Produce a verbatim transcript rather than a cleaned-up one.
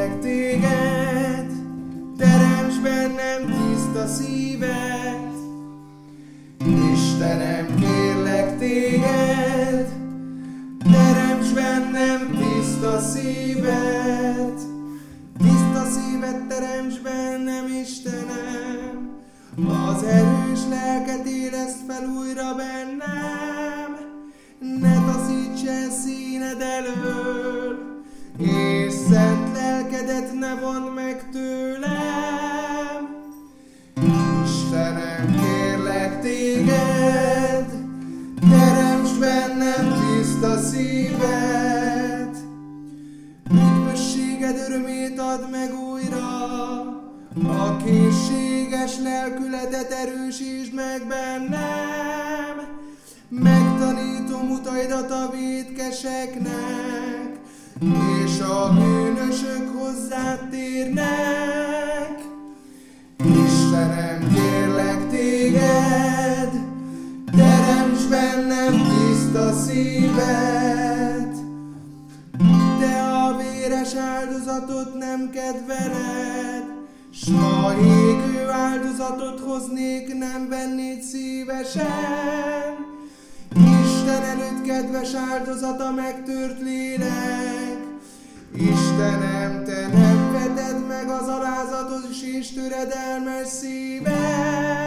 kérlek téged, teremts bennem tiszta szívet. Istenem, kérlek téged, teremts bennem tiszta szívet. Tiszta szívet teremts bennem, Istenem, az erős lelket érezd fel újra bennem. Ne taszíts el színed elől, és szent lelkedet ne vondd meg tőlem. Istenem, kérlek téged, teremts bennem tiszta szívet. Üdvösséged örömét add meg újra, a készséges lelkületet erősítsd meg bennem. Megtanítom utaidat a vétkeseknek, és a bűnösök hozzád térnek. Istenem, kérlek téged, teremts bennem tiszta szívet. De a véres áldozatot nem kedveled, s ha égő áldozatot hoznék, nem vennéd szívesen. Isten előtt kedves áldozat a megtört lélek. Istenem, te nem veted meg az alázatos és töredelmes szívet.